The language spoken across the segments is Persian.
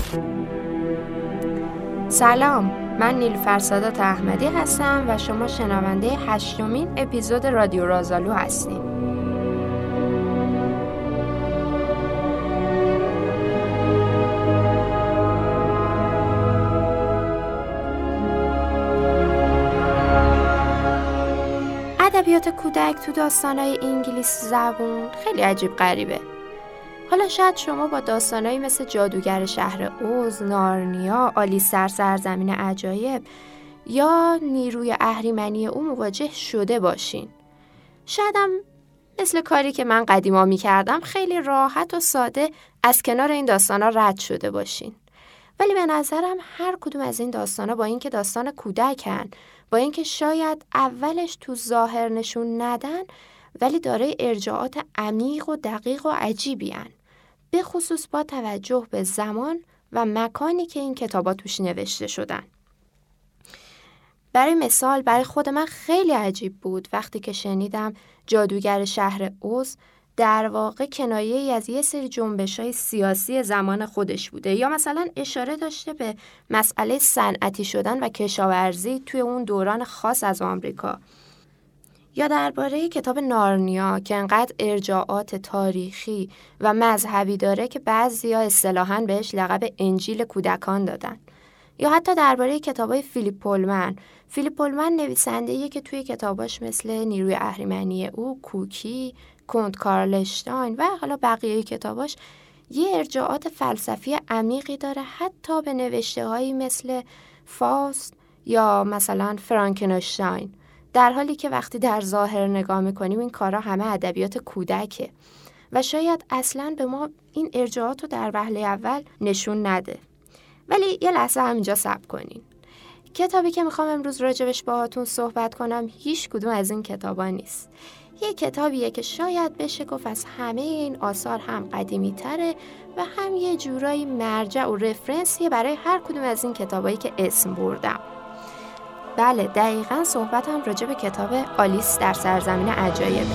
سلام، من نیلوفر سادات احمدی هستم و شما شنونده 8مین اپیزود رادیو رازآلو هستید. ادبیات کودک تو داستان‌های انگلیسی زبون خیلی عجیب غریبه. حالا شاید شما با داستانایی مثل جادوگر شهر اوز، نارنیا، آلیس در سرزمین عجایب یا نیروی اهریمنی او مواجه شده باشین. شاید هم مثل کاری که من قدیما می‌کردم خیلی راحت و ساده از کنار این داستانا رد شده باشین. ولی به نظرم هر کدوم از این داستانا با اینکه داستان کودکن، با اینکه شاید اولش تو ظاهر نشون ندن، ولی دارای ارجاعات عمیق و دقیق و عجیبی هن. به خصوص با توجه به زمان و مکانی که این کتابا توش نوشته شدن. برای مثال برای خود من خیلی عجیب بود وقتی که شنیدم جادوگر شهر اوز در واقع کنایه‌ای از یه سری جنبش‌های سیاسی زمان خودش بوده، یا مثلا اشاره داشته به مسئله صنعتی شدن و کشاورزی توی اون دوران خاص از آمریکا، یا درباره کتاب نارنیا که انقدر ارجاعات تاریخی و مذهبی داره که بعضیا اصطلاحاً بهش لقب انجیل کودکان دادن، یا حتی درباره کتابای فیلیپ پولمن. فیلیپ پولمن نویسنده‌ایه که توی کتاباش مثل نیروی اهریمنی او، کوکی، کنت کارلشتاین و حالا بقیه کتاباش یه ارجاعات فلسفی عمیقی داره، حتی به نوشته‌هایی مثل فاست یا مثلا فرانکنشتاین، در حالی که وقتی در ظاهر نگاه می‌کنیم این کارا همه ادبیات کودکه و شاید اصلاً به ما این ارجاعات رو در وهله اول نشون نده. ولی یه لحظه همینجا صبر کنین. کتابی که میخوام امروز راجبش باهاتون صحبت کنم هیچ کدوم از این کتابا نیست. یه کتابیه که شاید بشه گفت از همه این آثار هم قدیمی تره و هم یه جورایی مرجع و رفرنسیه برای هر کدوم از این کتابایی که اسم بردم. بله، دقیقاً صحبتم راجب کتاب آلیس در سرزمین عجایبه.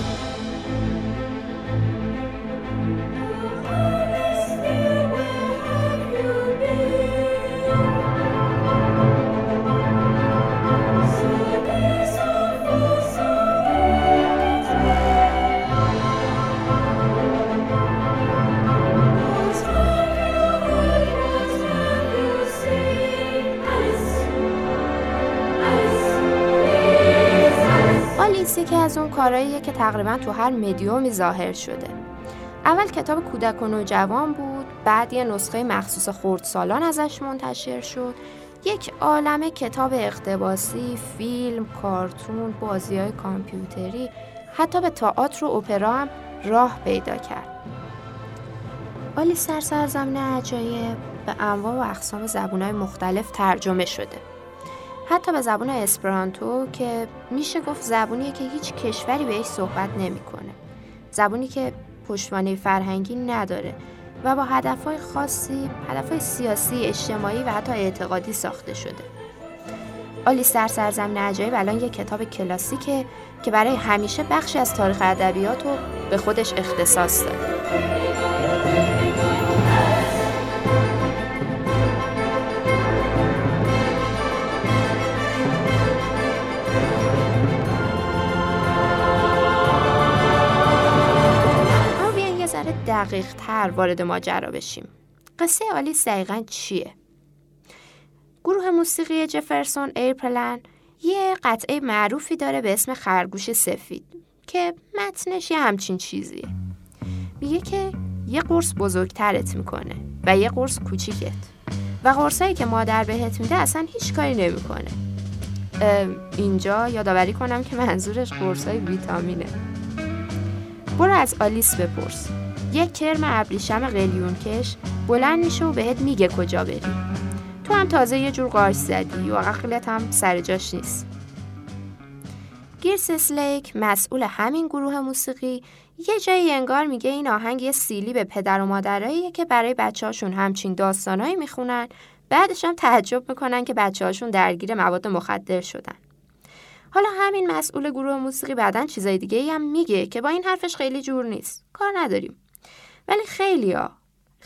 یکی از اون کارهاییه که تقریبا تو هر مدیومی ظاهر شده. اول کتاب کودک و نوجوان بود، بعد یه نسخه مخصوص خردسالان ازش منتشر شد، یک عالمه کتاب اقتباسی، فیلم، کارتون، بازی‌های کامپیوتری، حتی به تئاتر و اپرا هم راه پیدا کرد. آلیس در سرزمین عجایب به انواع و اقسام زبان‌های مختلف ترجمه شده. حتی به زبان اسپرانتو که میشه گفت زبونیه که هیچ کشوری بهش صحبت نمیکنه. زبونی که پشتوانه فرهنگی نداره و با هدفهای خاصی، هدفهای سیاسی، اجتماعی و حتی اعتقادی ساخته شده. آلیس در سرزمین عجایب الان یک کتاب کلاسیکه که برای همیشه بخشی از تاریخ ادبیات رو به خودش اختصاص داره. دقیق تر وارد ماجرا بشیم. قصه آلیس دقیقاً چیه؟ گروه موسیقی جفرسون ایرپلن یه قطعه معروفی داره به اسم خرگوش سفید که متنش یه همچین چیزیه. میگه که یه قرص بزرگترت میکنه و یه قرص کوچیکت و قرصایی که مادر بهت میده اصلا هیچ کاری نمیکنه. اینجا یادآوری کنم که منظورش قرصای ویتامینه. برو از آلیس بپرس. یک کرم ابریشم قلیون کش بلند میشه و بهت میگه کجا بری. تو هم تازه یه جور قارچ زدی و عقلت هم سر جاش نیست. گیرس اسلیک مسئول همین گروه موسیقی یه جایی انگار میگه این آهنگ یه سیلی به پدر و مادراییه که برای بچه‌هاشون همچین داستانایی میخونن، بعدش هم تعجب میکنن که بچه‌هاشون درگیر مواد مخدر شدن. حالا همین مسئول گروه موسیقی بعدن چیزای دیگه‌ای هم میگه که با این حرفش خیلی جور نیست. کار نداریم. ولی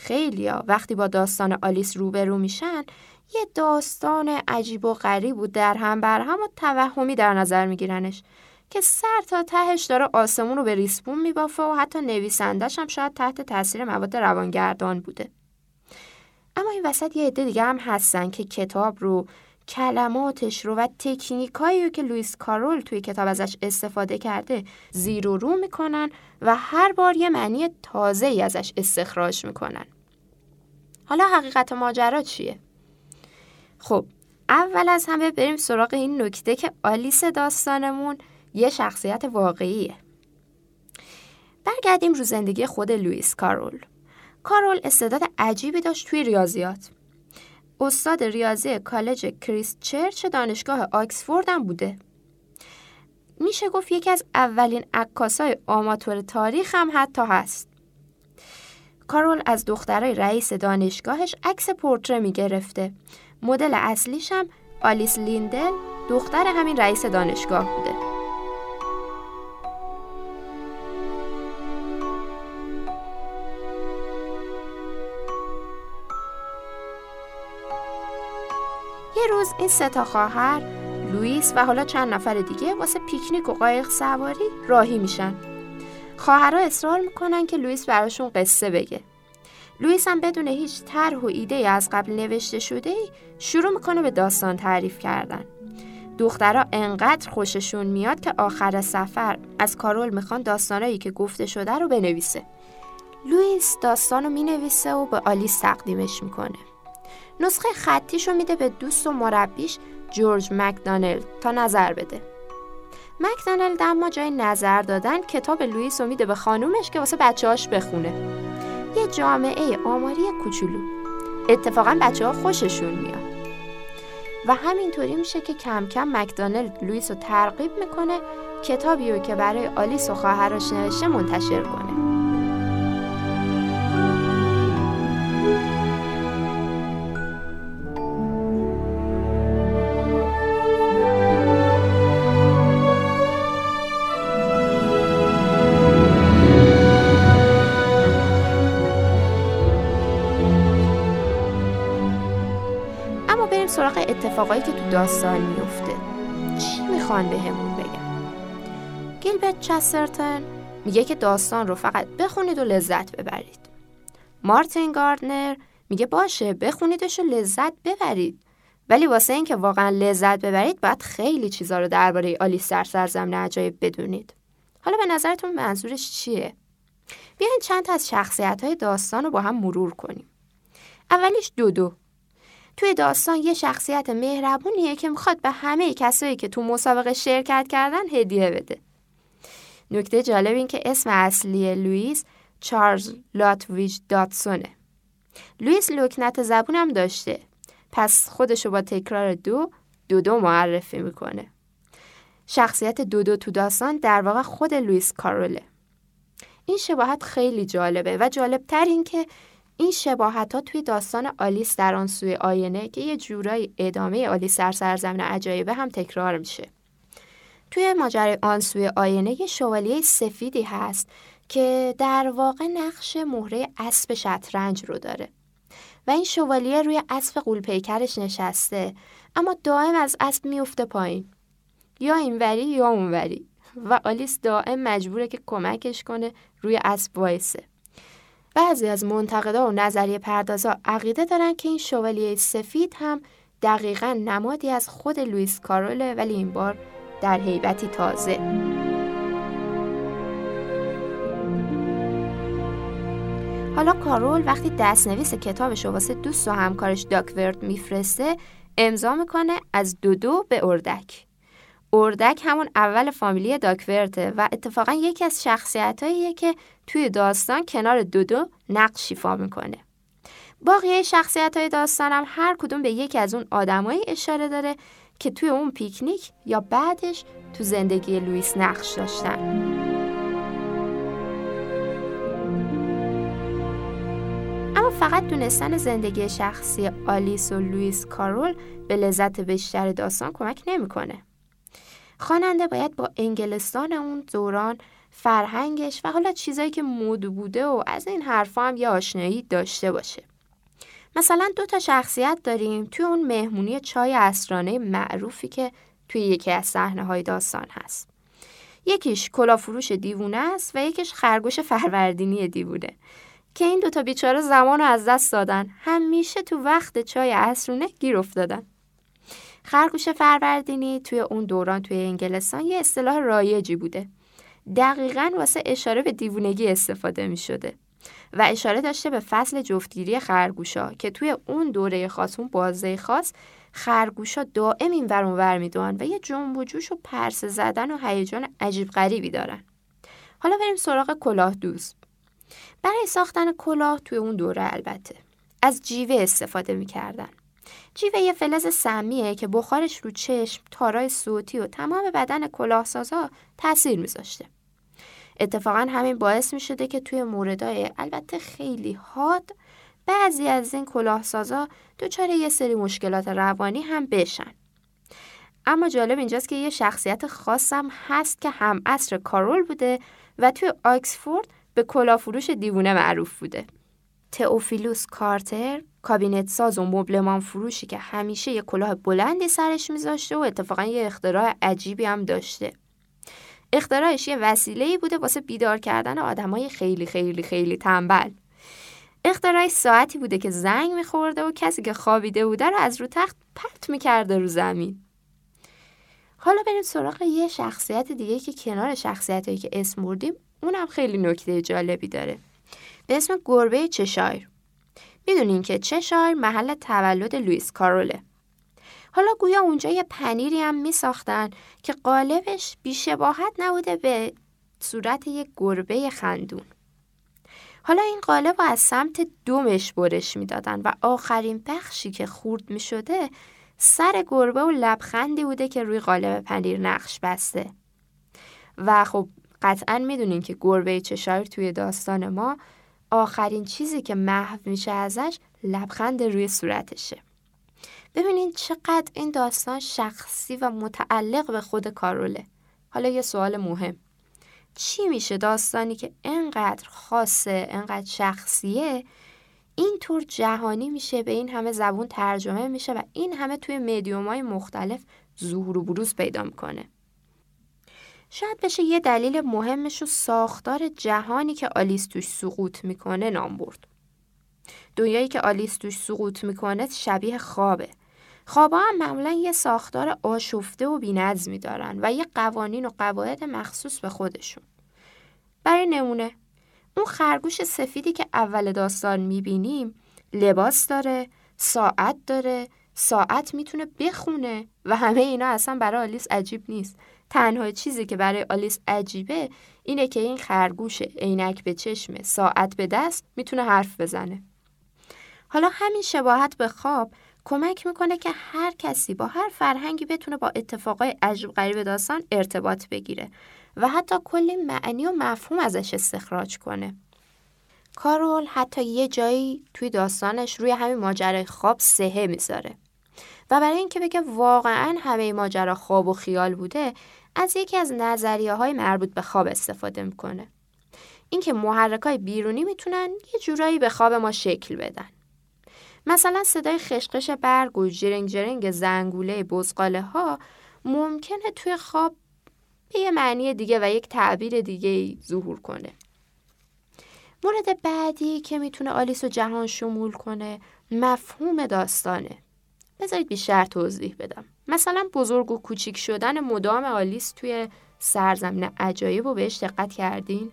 خیلیا وقتی با داستان آلیس روبرو میشن یه داستان عجیب و غریب و در هم بر هم و توهمی در نظر میگیرنش که سر تا تهش داره آسمون رو به ریسپون میبافه و حتی نویسندش هم شاید تحت تاثیر مواد روانگردان بوده. اما این وسط یه عده دیگه هم هستن که کتاب رو، کلماتش رو و تکنیکایی رو که لوئیس کارول توی کتاب ازش استفاده کرده زیر و رو میکنن و هر بار یه معنی تازه‌ای ازش استخراج میکنن. حالا حقیقت ماجرا چیه؟ خب اول از همه بریم سراغ این نکته که آلیس داستانمون یه شخصیت واقعیه. برگردیم رو زندگی خود لوئیس کارول. کارول استعداد عجیبی داشت توی ریاضیات. استاد ریاضی کالج کریست چرچ دانشگاه آکسفورد هم بوده. میشه گفت یکی از اولین عکاسای آماتور تاریخ هم حتی هست. کارول از دخترای رئیس دانشگاهش عکس پورتره میگرفته. مدل اصلیش هم آلیس لیندل، دختر همین رئیس دانشگاه بوده. یه روز این 3 خواهر، لوئیس و حالا چند نفر دیگه واسه پیکنیک و قایق سواری راهی میشن. خواهرها اصرار میکنن که لوئیس براشون قصه بگه. لوئیس هم بدون هیچ طرح و ایده از قبل نوشته شده‌ای شروع میکنه به داستان تعریف کردن. دخترها انقدر خوششون میاد که آخر سفر از کارول میخوان داستانایی که گفته شده رو بنویسه. لوئیس داستانو مینویسه و به آلیس تقدیمش میکنه. نسخه خطیشو میده به دوست و مربیش جورج مکدانلد تا نظر بده. مکدانلد اما جای نظر دادن کتاب لوئیس رو میده به خانومش که واسه بچه‌هاش بخونه. یه جامعه آماری کوچولو. اتفاقا بچه‌ها خوششون میاد. و همینطوری میشه که کم کم مکدانلد لوئیس رو ترغیب میکنه کتابی رو که برای آلیس و خواهرش نوشته منتشر کنه. سراغ اتفاقایی که تو داستان میفته. چی میخوان بهمون بگن؟ گیلبرت چسترتون میگه که داستان رو فقط بخونید و لذت ببرید. مارتین گاردنر میگه باشه بخونیدش و لذت ببرید، ولی واسه این که واقعا لذت ببرید باید خیلی چیزا رو درباره آلیس در سرزمین عجایب بدونید. حالا به نظرتون منظورش چیه؟ بیاین چند تا از شخصیت‌های داستان رو با هم مرور کنیم. اولیش دودو. توی داستان یه شخصیت مهربونیه که میخواد به همه کسایی که تو مسابقه شرکت کردن هدیه بده. نکته جالب این که اسم اصلی لوئیس چارلز لاتویج داتسونه. لوئیس لکنت زبون هم داشته، پس خودشو با تکرار دودو معرفی میکنه. شخصیت دودو تو داستان در واقع خود لوئیس کاروله. این شباهت خیلی جالبه و جالبتر این که این شباهت‌ها توی داستان آلیس در آن سوی آینه که یه جورایی ادامه آلیس در سرزمین عجایبه هم تکرار میشه. توی ماجرای آن سوی آینه یه شوالیه سفیدی هست که در واقع نقش مهره اسب شطرنج رو داره و این شوالیه روی اسب غول‌پیکرش نشسته، اما دائم از اسب میفته پایین، یا اینوری یا اونوری، و آلیس دائم مجبوره که کمکش کنه روی اسب وایسه. بعضی از منتقدا و نظریه پردازا عقیده دارن که این شوالیه سفید هم دقیقاً نمادی از خود لوئیس کاروله، ولی این بار در هیبتی تازه. حالا کارول وقتی دستنویس کتابش رو واسه دوست و همکارش داکورت میفرسته، امضا میکنه از دودو به اردک. اردک همون اول فامیلی داکورته و اتفاقا یکی از شخصیتاییه که توی داستان کنار دودو نقش ایفا میکنه. باقیه شخصیتای داستانم هر کدوم به یکی از اون آدمایی اشاره داره که توی اون پیکنیک یا بعدش تو زندگی لوئیس نقش داشتن. اما فقط دونستن زندگی شخصی آلیس و لوئیس کارول به لذت بیشتر داستان کمک نمیکنه. خواننده باید با انگلستان اون دوران، فرهنگش و حالا چیزایی که مد بوده و از این حرفا هم یه آشنایی داشته باشه. مثلا 2 شخصیت داریم توی اون مهمونی چای عصرانه معروفی که توی یکی از صحنه‌های داستان هست. یکیش کلاهفروش دیوونه است و یکیش خرگوش فروردینی دیوونه که این 2 بیچاره زمانو از دست دادن، همیشه تو وقت چای عصرونه گیر افتادن. خرگوش فروردینی توی اون دوران توی انگلستان یه اصطلاح رایجی بوده. دقیقاً واسه اشاره به دیوونگی استفاده می شده و اشاره داشته به فصل جفتگیری خرگوشا که توی اون دوره خاص، اون بازه خاص، خرگوشا دائم این ور اون ور میدوئن و یه جنب و جوش و پرسه زدن و هیجان عجیب غریبی دارن. حالا بریم سراغ کلاه دوز. برای ساختن کلاه توی اون دوره البته از جیوه استفاده میکردن. جیوه یه فلز سمیه که بخارش رو چشم، تارای صوتی و تمام بدن کلاهسازا تاثیر میذاشته. اتفاقا همین باعث میشده که توی موردهای البته خیلی حاد بعضی از این کلاهسازا دچار یه سری مشکلات روانی هم بشن. اما جالب اینجاست که یه شخصیت خاصم هست که هم عصر کارول بوده و توی آکسفورد به کلاهفروش دیوونه معروف بوده. تئوفیلوس کارتر، کابینت ساز و مبلمان فروشی که همیشه یه کلاه بلندی سرش میذاشته و اتفاقا یه اختراع عجیبی هم داشته. اختراعش یه وسیله‌ای بوده واسه بیدار کردن آدمای خیلی خیلی خیلی تنبل. اختراعش ساعتی بوده که زنگ میخورده و کسی که خوابیده بوده رو از رو تخت پرت میکرده رو زمین. حالا بریم سراغ یه شخصیت دیگه که کنار شخصیتایی که اسم بردیم اونم خیلی نکته جالبی داره، به اسم گربه چشایر. میدونین که چشایر محل تولد لوئیس کاروله. حالا گویا اونجا یه پنیری هم میساختن که قالبش بی‌شباهت نبوده به صورت یه گربه خندون. حالا این قالب رو از سمت دومش برش میدادن و آخرین بخشی که خورد میشده سر گربه و لبخندی بوده که روی قالب پنیر نقش بسته. و خب قطعاً میدونین که گربه چشایر توی داستان ما آخرین چیزی که محو میشه ازش لبخند روی صورتشه. ببینین چقدر این داستان شخصی و متعلق به خود کاروله. حالا یه سوال مهم، چی میشه داستانی که انقدر خاصه، انقدر شخصیه، اینطور جهانی میشه، به این همه زبون ترجمه میشه و این همه توی مدیوم‌های مختلف ظهور و بروز پیدا میکنه؟ شاید بشه یه دلیل مهمش رو ساختار جهانی که آلیس توش سقوط میکنه نام برد. دنیایی که آلیس توش سقوط میکنه شبیه خوابه. خوابا هم معمولا یه ساختار آشفته و بی‌نظمی دارن و یه قوانین و قواعد مخصوص به خودشون. برای نمونه اون خرگوش سفیدی که اول داستان میبینیم لباس داره، ساعت داره، ساعت میتونه بخونه و همه اینا اصلا برای آلیس عجیب نیست. تنها چیزی که برای آلیس عجیبه اینه که این خرگوش عینک به چشم، ساعت به دست میتونه حرف بزنه. حالا همین شباهت به خواب کمک میکنه که هر کسی با هر فرهنگی بتونه با اتفاقای عجیب غریب داستان ارتباط بگیره و حتی کلی معنی و مفهوم ازش استخراج کنه. کارول حتی یه جایی توی داستانش روی همین ماجرای خواب سهه میذاره و برای اینکه بگه واقعاً همه ماجرا خواب و خیال بوده از یکی از نظریه‌های مربوط به خواب استفاده میکنه. اینکه محرکای بیرونی میتونن یه جورایی به خواب ما شکل بدن. مثلا صدای خشخش برگ و جرنگ جرنگ زنگوله بزغاله ها ممکنه توی خواب به یه معنی دیگه و یک تعبیر دیگه ظهور کنه. مورد بعدی که میتونه آلیس و جهان شمول کنه مفهوم داستانه. بذارید بیشتر توضیح بدم. مثلا بزرگ و کوچیک شدن مدام آلیس توی سرزمین عجایب رو بهش دقت کردین؟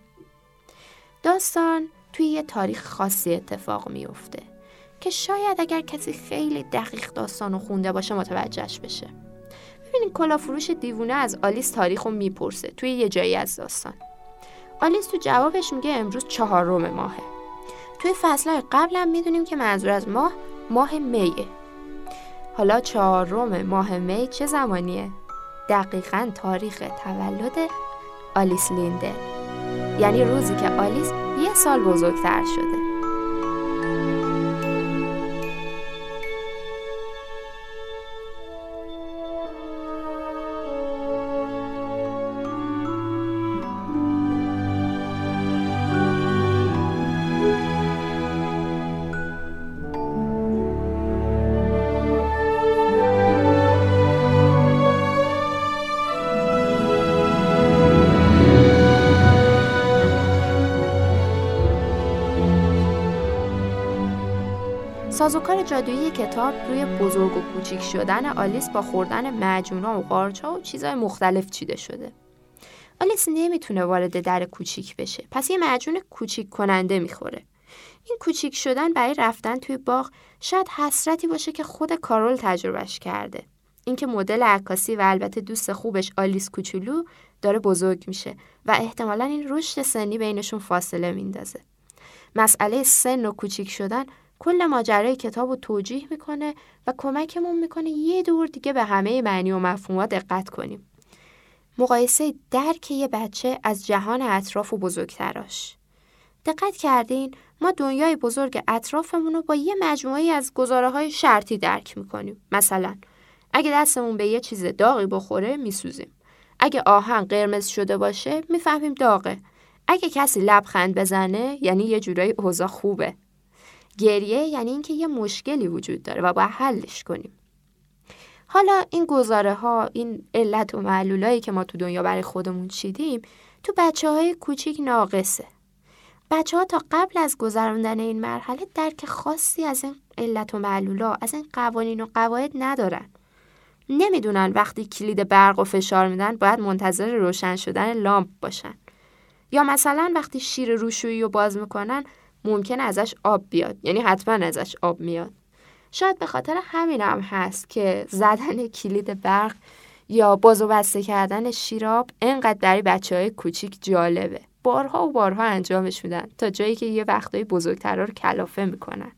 داستان توی یه تاریخ خاصی اتفاق میفته که شاید اگر کسی خیلی دقیق داستانو خونده باشه متوجهش بشه. ببینید کلاهفروش دیوونه از آلیس تاریخو میپرسه توی یه جایی از داستان. آلیس تو جوابش میگه امروز 4 ماهه. توی فصلهای قبلم میدونیم که منظور از ماه میه. حالا 4 ماه می چه زمانیه؟ دقیقاً تاریخ تولد آلیس لیندل، یعنی روزی که آلیس 1 سال بزرگتر شده. سازوکار جادویی کتاب روی بزرگ و کوچیک شدن آلیس با خوردن معجونا و قارچ‌ها و چیزهای مختلف چیده شده. آلیس نمیتونه وارد در کوچیک بشه، پس یه معجون کوچیک کننده میخوره. این کوچیک شدن برای رفتن توی باغ شاید حسرتی باشه که خود کارول تجربهش کرده. اینکه مدل عکاسی و البته دوست خوبش آلیس کوچولو داره بزرگ میشه و احتمالاً این رشد سنی بینشون فاصله میندازه. مسئله سن و کوچیک شدن کل ماجرای کتابو توجیه میکنه و کمکمون میکنه یه دور دیگه به همه معنی و مفهومات دقت کنیم. مقایسه درک یه بچه از جهان اطراف و بزرگتراش. دقت کردین ما دنیای بزرگ اطرافمون رو با یه مجموعه از گزاره‌های شرطی درک میکنیم. مثلا اگه دستمون به یه چیز داغی بخوره میسوزیم. اگه آهن قرمز شده باشه میفهمیم داغه. اگه کسی لبخند بزنه یعنی یه جورایی اوضاع خوبه. گریه یعنی اینکه یه مشکلی وجود داره و باید حلش کنیم. حالا این گزاره‌ها، این علت و معلولایی که ما تو دنیا برای خودمون چیدیم، تو بچه‌های کوچیک ناقصه. بچه‌ها تا قبل از گذراندن این مرحله درک خاصی از این علت و معلولا، از این قوانین و قواعد ندارن. نمیدونن وقتی کلید برق و فشار میدن باید منتظر روشن شدن لامپ باشن. یا مثلا وقتی شیر روشویی رو باز میکنن ممکنه ازش آب بیاد، یعنی حتما ازش آب میاد. شاید به خاطر همین هم هست که زدن کلید برق یا باز و بسته کردن شیر آب انقدر برای بچه‌های کوچیک جالبه. بارها و بارها انجامش میدن تا جایی که یه وقتایی بزرگترها رو کلافه میکنن.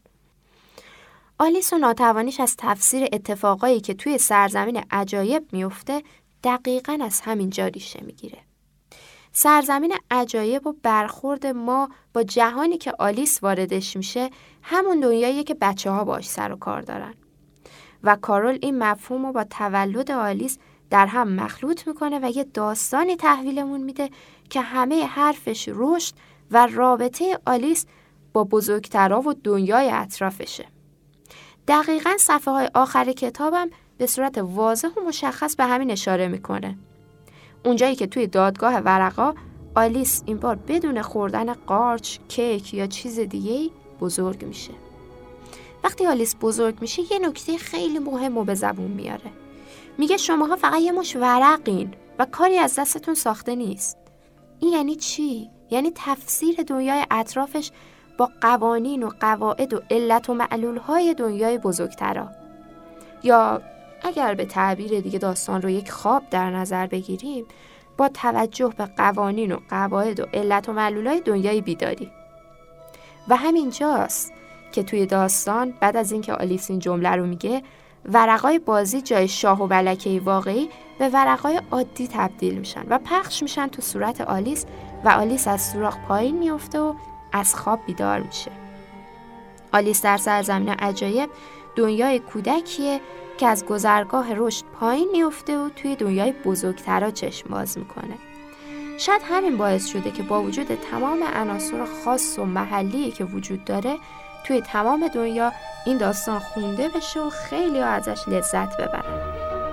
آلیس و ناتوانیش از تفسیر اتفاقایی که توی سرزمین عجایب میفته دقیقاً از همین جا ریشه میگیره. سرزمین عجایب و برخورد ما با جهانی که آلیس واردش میشه همون دنیاییه که بچه‌ها باهاش سر و کار دارن. و کارول این مفهوم رو با تولد آلیس در هم مخلوط میکنه و یه داستانی تحویلمون میده که همه حرفش رشد و رابطه آلیس با بزرگترها و دنیای اطرافشه. دقیقاً صفحه های آخر کتابم به صورت واضح و مشخص به همین اشاره میکنه. اونجایی که توی دادگاه ورقا آلیس این بار بدون خوردن قارچ، کیک یا چیز دیگه‌ای بزرگ میشه. وقتی آلیس بزرگ میشه یه نکته خیلی مهم رو به زبون میاره. میگه شماها فقط یه مش ورقین و کاری از دستتون ساخته نیست. این یعنی چی؟ یعنی تفسیر دنیای اطرافش با قوانین و قواعد و علت و معلولهای دنیای بزرگترها. یا اگر به تعبیر دیگه داستان رو یک خواب در نظر بگیریم، با توجه به قوانین و قواعد و علت و معلولهای دنیای بیداری. و همین جاست که توی داستان بعد از اینکه آلیس این جمله رو میگه، ورقای بازی جای شاه و ملکه واقعی به ورقای عادی تبدیل میشن و پخش میشن تو صورت آلیس و آلیس از سوراخ پایین میفته و از خواب بیدار میشه. آلیس در سرزمین عجایب دنیای کودکیه که از گذرگاه رشد پایین میفته و توی دنیای بزرگترها چشم باز میکنه. شاید همین باعث شده که با وجود تمام عناصر خاص و محلی که وجود داره توی تمام دنیا این داستان خونده بشه و خیلی ازش لذت ببرن.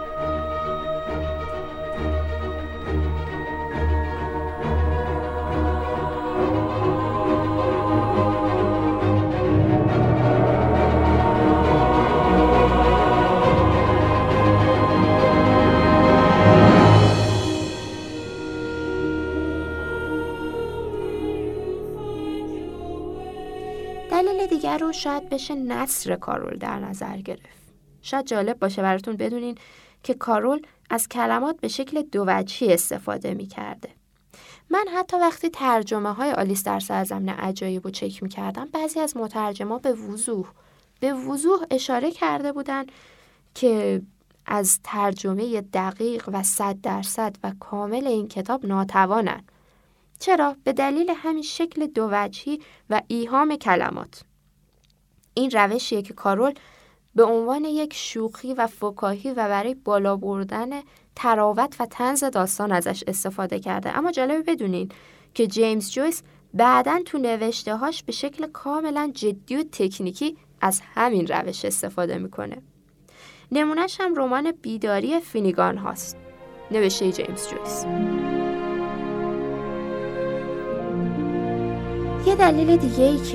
دلیل دیگر رو شاید بشه نثر کارول در نظر گرفت. شاید جالب باشه براتون بدونین که کارول از کلمات به شکل دووجهی استفاده می‌کرده. من حتی وقتی ترجمه های آلیس در سرزمین عجایب رو چک می‌کردم بعضی از مترجما به وضوح اشاره کرده بودن که از ترجمه دقیق و 100% و کامل این کتاب ناتوانن. چرا؟ به دلیل همین شکل دووجهی و ایهام کلمات. این روشیه که کارول به عنوان یک شوخی و فکاهی و برای بالا بردن تراوت و طنز داستان ازش استفاده کرده. اما جالبه بدونین که جیمز جویس بعداً تو نوشته‌هاش به شکل کاملا جدی و تکنیکی از همین روش استفاده میکنه. نمونه‌ش هم رمان بیداری فینیگان هاست، نوشته جیمز جویس. یه دلیل دیگه‌ای که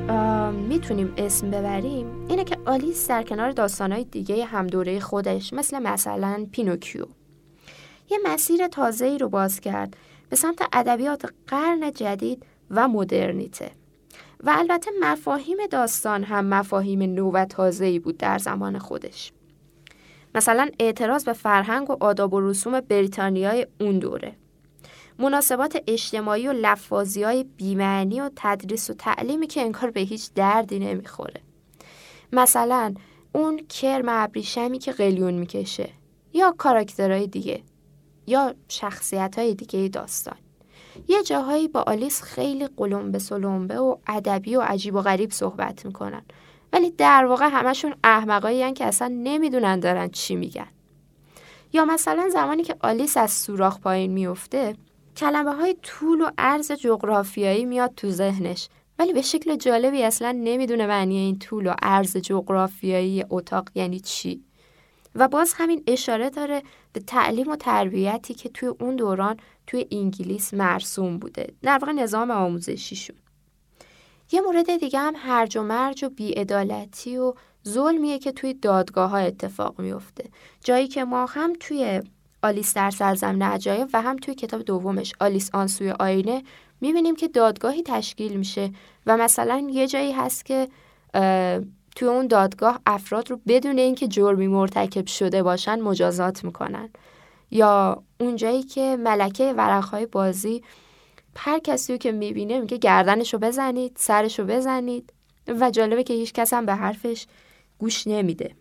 میتونیم اسم ببریم اینه که آلیس در کنار داستانهای دیگه هم دوره خودش مثلا پینوکیو یه مسیر تازه‌ای رو باز کرد به سمت ادبیات قرن جدید و مدرنیته و البته مفاهیم داستان هم مفاهیم نو و تازه‌ای بود در زمان خودش. مثلا اعتراض به فرهنگ و آداب و رسوم بریتانیای اون دوره، مناسبات اجتماعی و لفاظی‌های بی‌معنی و تدریس و تعلیمی که انگار به هیچ دردی نمیخوره. مثلا اون کرم ابریشمی که قلیون میکشه یا کاراکترهای دیگه یا شخصیت‌های دیگه داستان. یه جاهایی با آلیس خیلی قلمبه سلمبه و ادبی و عجیب و غریب صحبت میکنن، ولی در واقع همشون احمقایی هن که اصلا نمیدونن دارن چی میگن. یا مثلا زمانی که آلیس از سوراخ پایین میفته، کلمه های طول و عرض جغرافیایی میاد تو ذهنش، ولی به شکل جالبی اصلا نمیدونه معنی این طول و عرض جغرافیایی اتاق یعنی چی. و باز همین اشاره داره به تعلیم و تربیتی که توی اون دوران توی انگلیس مرسوم بوده، در واقع نظام آموزشیشون. یه مورد دیگه هم هرج و مرج و بی‌عدالتی و ظلمیه که توی دادگاه ها اتفاق میفته، جایی که ما هم توی آلیس در سرزمین عجایب و هم توی کتاب دومش آلیس آن سوی آینه میبینیم که دادگاهی تشکیل میشه و مثلا یه جایی هست که توی اون دادگاه افراد رو بدون اینکه جرمی مرتکب شده باشن مجازات میکنن. یا اون جایی که ملکه ورقهای بازی هر کسی رو که میبینه میگه گردنشو بزنید، سرشو بزنید و جالبه که هیچ کس هم به حرفش گوش نمیده.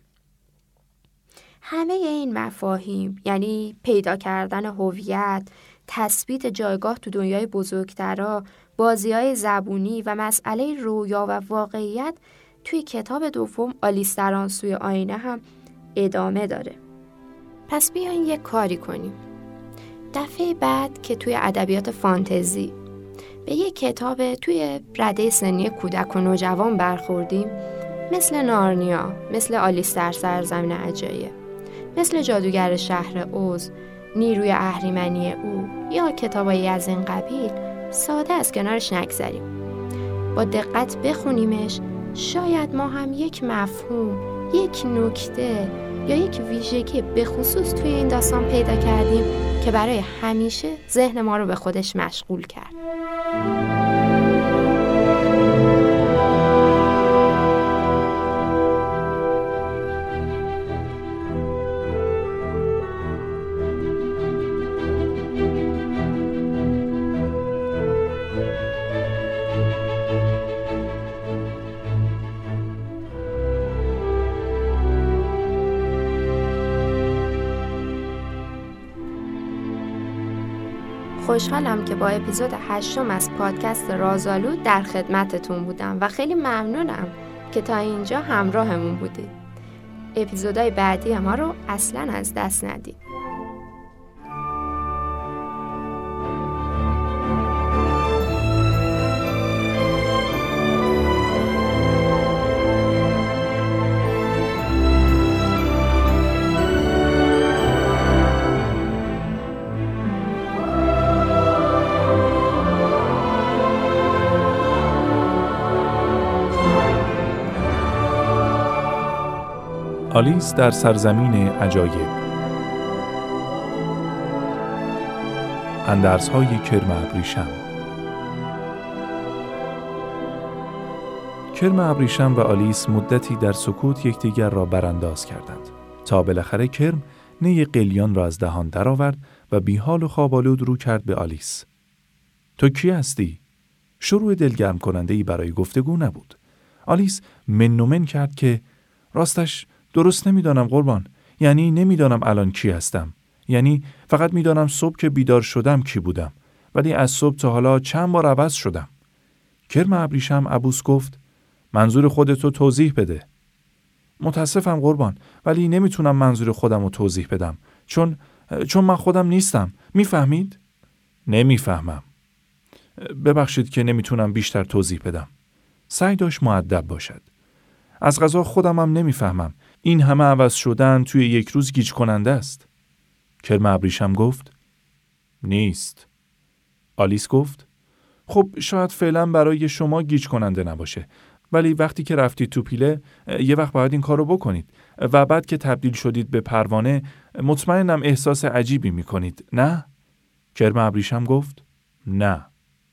همه این مفاهیم، یعنی پیدا کردن هویت، تثبیت جایگاه تو دنیای بزرگترا، بازی‌های زبونی و مسئله رویا و واقعیت توی کتاب دوم آلیس در آن سوی آینه هم ادامه داره. پس بیاین یک کاری کنیم. دفعه بعد که توی ادبیات فانتزی به یک کتاب توی رده سنی کودک و نوجوان برخوردیم، مثل نارنیا، مثل آلیس در سرزمین عجایب، مثل جادوگر شهر اوز، نیروی اهریمنی او یا کتابایی از این قبیل، ساده از کنارش نگذریم. با دقت بخونیمش، شاید ما هم یک مفهوم، یک نکته یا یک ویژگی به خصوص توی این داستان پیدا کردیم که برای همیشه ذهن ما رو به خودش مشغول کرد. خوشحالم که با اپیزود 8 از پادکست رازآلود در خدمتتون بودم و خیلی ممنونم که تا اینجا همراهمون بودید. اپیزودهای بعدی ما رو اصلاً از دست ندید. آلیس در سرزمین عجایب. اندرزهای کرم ابریشم. کرم ابریشم و آلیس مدتی در سکوت یکدیگر را برانداز کردند تا بالاخره کرم نی قلیان را از دهان درآورد و بیحال و خواب‌آلود رو کرد به آلیس. تو کی هستی؟ شروع دلگرم کننده‌ای برای گفتگو نبود. آلیس من کرد که راستش درست نمیدانم قربان، یعنی نمیدانم الان کی هستم، یعنی فقط میدانم صبح که بیدار شدم کی بودم، ولی از صبح تا حالا چند بار عوض شدم. کرم ابریشم عبوس گفت منظور خودتو توضیح بده. متاسفم قربان، ولی نمیتونم منظور خودم رو توضیح بدم چون من خودم نیستم. میفهمید؟ نمیفهمم. ببخشید که نمیتونم بیشتر توضیح بدم. سعی داشت مؤدب باشد. از قضا خودم هم نمیفهمم. این همه عوض شدن توی یک روز گیج کننده است. کرم ابریشم گفت نیست. آلیس گفت خب شاید فعلا برای شما گیج کننده نباشه، ولی وقتی که رفتید تو پیله یه وقت باید این کارو بکنید و بعد که تبدیل شدید به پروانه مطمئنم احساس عجیبی میکنید، نه؟ کرم ابریشم گفت نه.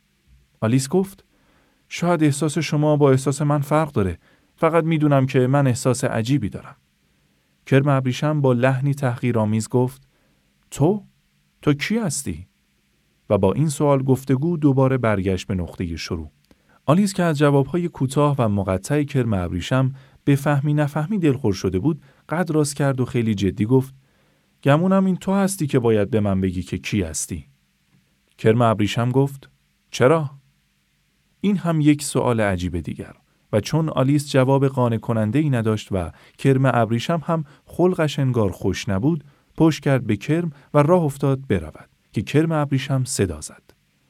آلیس گفت شاید احساس شما با احساس من فرق داره، فقط میدونم که من احساس عجیبی دارم. کرم ابریشم با لحنی تحقیرآمیز گفت تو کی هستی؟ و با این سوال گفتگو دوباره برگشت به نقطه شروع. آلیس که از جوابهای کوتاه و مقطع کرم ابریشم به فهمی نفهمی دلخور شده بود، قد راست کرد و خیلی جدی گفت گمونم این تو هستی که باید به من بگی که کی هستی. کرم ابریشم گفت چرا؟ این هم یک سوال عجیب دیگر و چون آلیس جواب قانع کننده ای نداشت و کرم ابریشم هم خلقش انگار خوش نبود، پشت کرد به کرم و راه افتاد برود که کرم ابریشم صدا زد.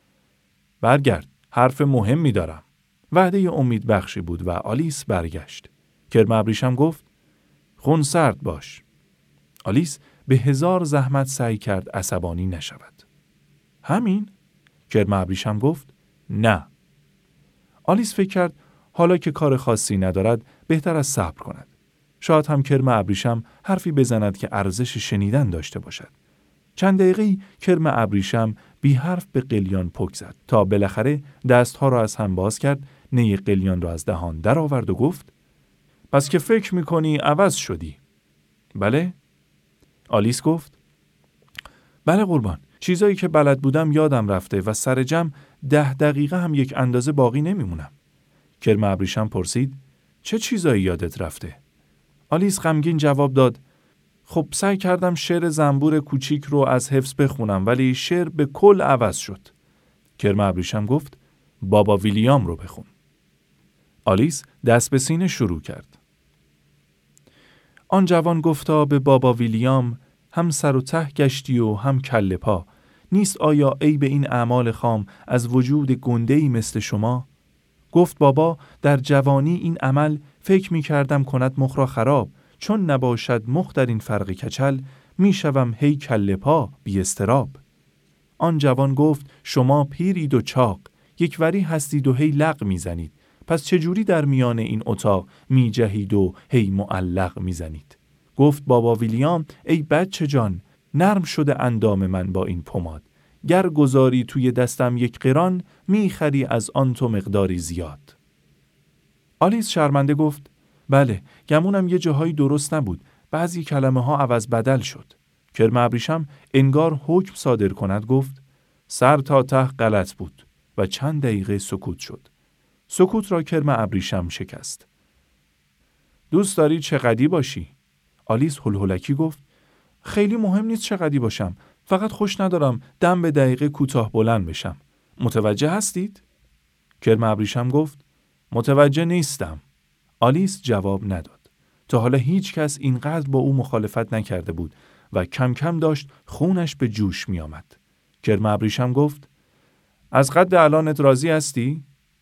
برگرد، حرف مهمی دارم. وعده امید بخشی بود و آلیس برگشت. کرم ابریشم گفت خون سرد باش. آلیس به 1000 زحمت سعی کرد عصبانی نشود. همین؟ کرم ابریشم گفت نه. آلیس فکر کرد حالا که کار خاصی ندارد بهتر از صبر کند. شاید هم کرم ابریشم حرفی بزند که ارزش شنیدن داشته باشد. چند دقیقه‌ای کرم ابریشم بی حرف به قلیان پک زد تا بالاخره دستها را از هم باز کرد، نی قلیان را از دهان در آورد و گفت پس که فکر می‌کنی عوض شدی؟ بله؟ آلیس گفت بله قربان، چیزایی که بلد بودم یادم رفته و سر جمع 10 دقیقه هم یک اندازه باقی نمیمونم. کرم ابریشم پرسید چه چیزایی یادت رفته؟ آلیس غمگین جواب داد خب سعی کردم شعر زنبور کوچیک رو از حفظ بخونم ولی شعر به کل عوض شد. کرم ابریشم گفت بابا ویلیام رو بخون. آلیس دست به سینه شروع کرد. آن جوان گفتا به بابا ویلیام هم سر و ته گشتی و هم کله پا، نیست آیا ای به این اعمال خام از وجود گنده‌ای مثل شما؟ گفت بابا در جوانی این عمل فکر می کردم کند مخ را خراب، چون نباشد مخ در این فرق کچل می شوم هی کله پا بی استراب. آن جوان گفت شما پیرید و چاق، یک وری هستید و هی لق می زنید، پس چجوری در میان این اتاق می جهید و هی معلق می زنید؟ گفت بابا ویلیام ای بچه جان، نرم شده اندام من با این پماد، گر گذاری توی دستم یک قران، می خری از آن تو مقداری زیاد. آلیس شرمنده گفت بله، گمونم یه جاهایی درست نبود، بعضی کلمه ها عوض بدل شد. کرم ابریشم انگار حکم صادر کند گفت سر تا ته غلط بود و چند دقیقه سکوت شد. سکوت را کرم ابریشم شکست. دوست داری چقدی باشی؟ آلیس هلهلکی گفت خیلی مهم نیست چقدی باشم، فقط خوش ندارم دم به دقیقه کوتاه بلند بشم. متوجه هستید؟ کرم ابریشم گفت متوجه نیستم. آلیس جواب نداد. تا حالا هیچ کس اینقدر با او مخالفت نکرده بود و کم کم داشت خونش به جوش می آمد. کرم ابریشم گفت از قد الانت راضی هستی؟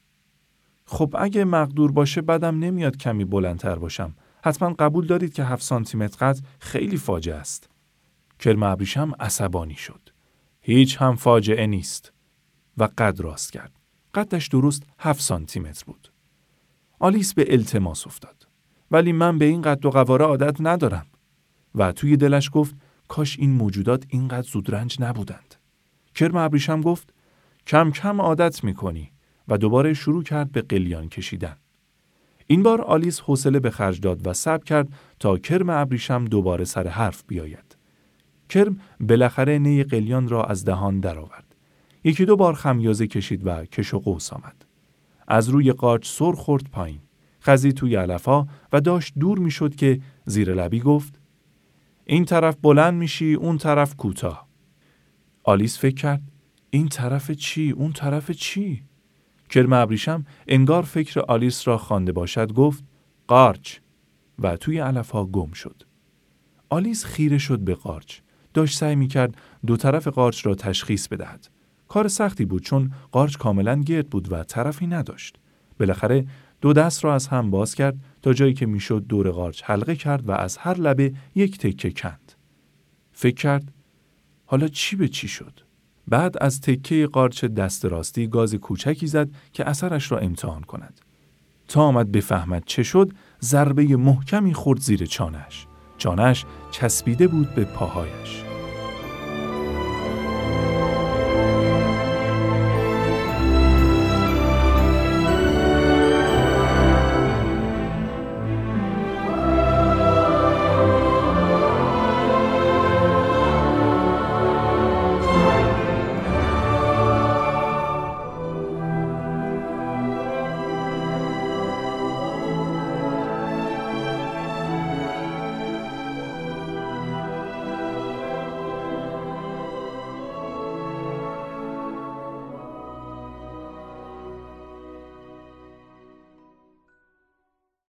خب اگه مقدور باشه بدم نمیاد کمی بلندتر باشم. حتما قبول دارید که 7 سانتی متر قد خیلی فاجعه است. کرم ابریشم عصبانی شد. هیچ هم فاجعه نیست. و قد راست کرد. قدش درست 7 سانتی متر بود. آلیس به التماس افتاد. ولی من به این قد و قواره عادت ندارم. و توی دلش گفت کاش این موجودات اینقدر زودرنج نبودند. کرم ابریشم گفت کم کم عادت میکنی و دوباره شروع کرد به قلیان کشیدن. این بار آلیس حوصله به خرج داد و صبر کرد تا کرم ابریشم دوباره سر حرف بیاید. کرم بالاخره نی قلیان را از دهان درآورد. 1-2 بار خمیازه کشید و کش و قوس آمد. از روی قارچ سر خورد پایین. خزید توی علفا و داشت دور میشد که زیر لبی گفت این طرف بلند میشی، اون طرف کوتاه. آلیس فکر کرد این طرف چی؟ اون طرف چی؟ کرم ابریشم انگار فکر آلیس را خوانده باشد گفت قارچ و توی علفها گم شد. آلیس خیره شد به قارچ. داشت سعی میکرد 2 طرف قارچ را تشخیص بدهد. کار سختی بود چون قارچ کاملا گرد بود و طرفی نداشت. بالاخره 2 دست را از هم باز کرد تا جایی که میشد دور قارچ حلقه کرد و از هر لبه 1 تکه کند. فکر کرد حالا چی به چی شد؟ بعد از تکه قارچ دست راستی گاز کوچکی زد که اثرش را امتحان کند. تا آمد بفهمد چه شد، ضربه محکمی خورد زیر چانه‌اش. چانه‌اش چسبیده بود به پاهایش.